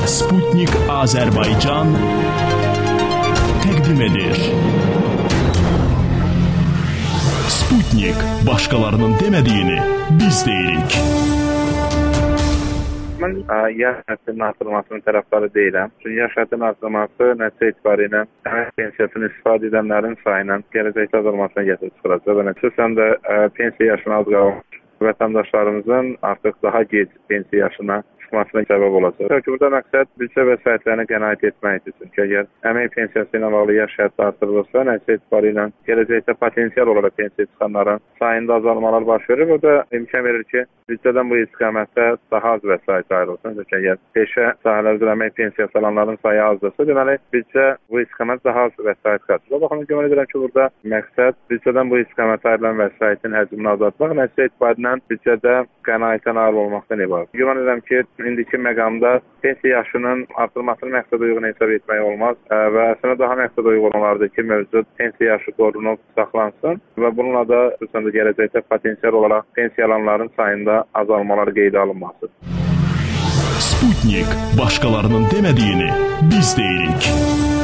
Sputnik Azərbaycan təqdim edir. Sputnik, başqalarının demədiyini biz deyirik. Mən yaş həddinin artırılmasının tərəfdarı deyiləm. Çünki yaş həddinin artırılması nəticə etibarı ilə əmək pensiyasını istifadə edənlərin sayının gələcəkdə azalmasına gətirib çıxaracaq. Və xüsusən də pensiya yaşına az qalmış vətəndaşlarımızın artıq daha gec pensiya yaşına çıxmasına səbəb olacaq. Çünki burada məqsəd büdcə vəsaitlərinə qənaət etməkdir. Çünki əgər əmək pensiyası ilə bağlı yaş həddi artırılırsa, nəticə etibarı ilə gələcəkdə potensial olaraq pensiya çıxanların sayında azalmalar baş verir. Bu da imkan verir ki, büdcədən bu istiqamətdə daha az vəsait ayrılsın. Çünki əgər peşə sahələr üzrə əmək pensiyası alanların sayı azdırsa, deməli büdcə bu istiqamət daha az vəsait qaçır. Baxın, güman edirəm ki, burada məqsəd büdcədən bu istiqamətə ayrılan vəsaitin həcmini azaltmaq, nəticə etibarı ilə büdcədə qənaətdən ayrı olmaqdan ibarət. Güman edirəm ki, indiki məqamda pensiya yaşının artırılmasını məqsədə uyğun hesab etmək olmaz və əslində daha məqsədə uyğun olardı ki, mövcud pensiya yaşı qorunub saxlansın və bununla da xüsusən də gələcəkdə potensial olaraq pensiya alanların sayında azalmalar qeydə alınması. Sputnik, başqalarının demədiyini biz deyirik.